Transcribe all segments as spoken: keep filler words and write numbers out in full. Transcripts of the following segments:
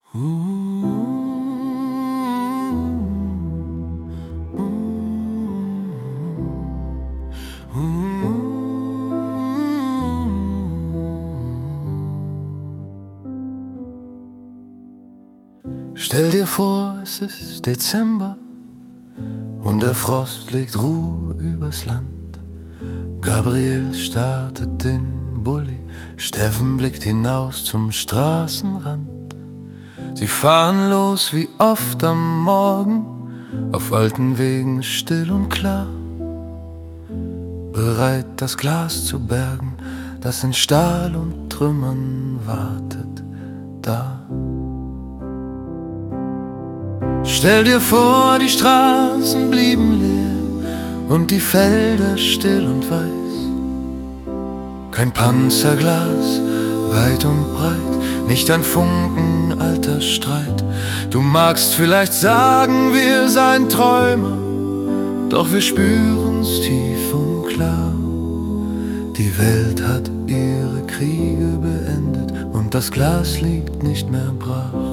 Stell dir vor, es ist Dezember und der Frost legt Ruhe übers Land. Gabriel startet den Bulli, Steffen blickt hinaus zum Straßenrand. Sie fahren los wie oft am Morgen, auf alten Wegen still und klar, bereit das Glas zu bergen, das in Stahl und Trümmern wartet da. Stell dir vor, die Straßen blieben leer und die Felder still und weiß. Kein Panzerglas, weit und breit, nicht ein Funken alter Streit. Du magst vielleicht sagen, wir seien Träumer, doch wir spüren's tief und klar. Die Welt hat ihre Kriege beendet und das Glas liegt nicht mehr brach.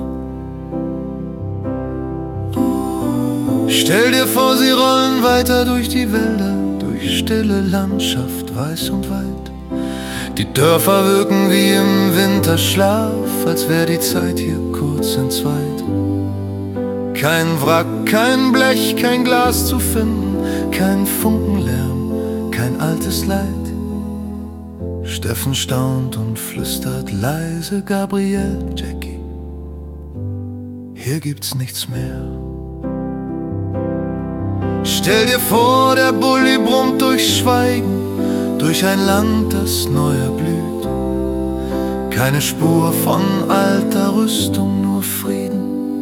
Stell dir vor, sie rollen weiter durch die Wälder, durch stille Landschaft, weiß und weit. Die Dörfer wirken wie im Winterschlaf, als wär die Zeit hier kurz entzweit. Kein Wrack, kein Blech, kein Glas zu finden, kein Funkenlärm, kein altes Leid. Steffen staunt und flüstert leise: Gabriel, Jackie, hier gibt's nichts mehr. Stell dir vor, der Bulli brummt durch Schweigen, durch ein Land, das neu erblüht. Keine Spur von alter Rüstung, nur Frieden.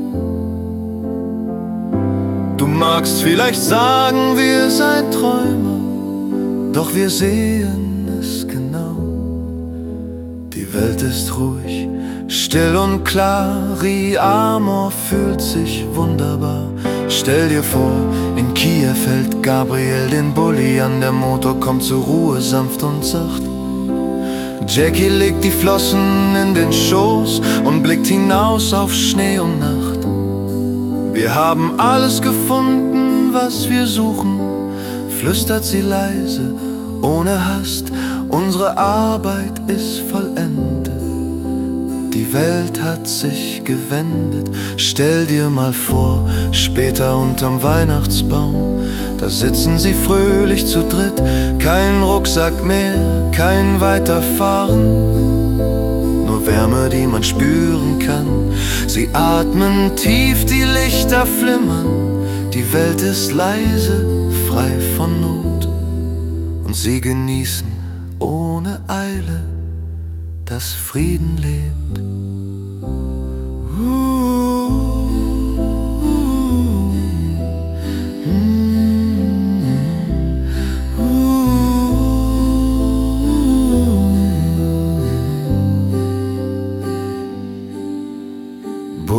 Du magst vielleicht sagen, wir seien Träumer, doch wir sehen es genau. Die Welt ist ruhig, still und klar, Riamor fühlt sich wunderbar. Stell dir vor, in Kiew hält Gabriel den Bulli an, der Motor kommt zur Ruhe, sanft und sacht. Jackie legt die Flossen in den Schoß und blickt hinaus auf Schnee und Nacht. Wir haben alles gefunden, was wir suchen, flüstert sie leise, ohne Hast. Unsere Arbeit ist vollendet. Die Welt hat sich gewendet. Stell dir mal vor, später unterm Weihnachtsbaum, da sitzen sie fröhlich zu dritt. Kein Rucksack mehr, kein Weiterfahren, nur Wärme, die man spüren kann. Sie atmen tief, die Lichter flimmern. Die Welt ist leise, frei von Not, und sie genießen ohne Eile, dass Frieden lebt.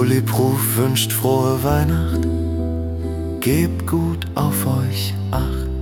Bulletproof wünscht frohe Weihnacht, gebt gut auf euch Acht.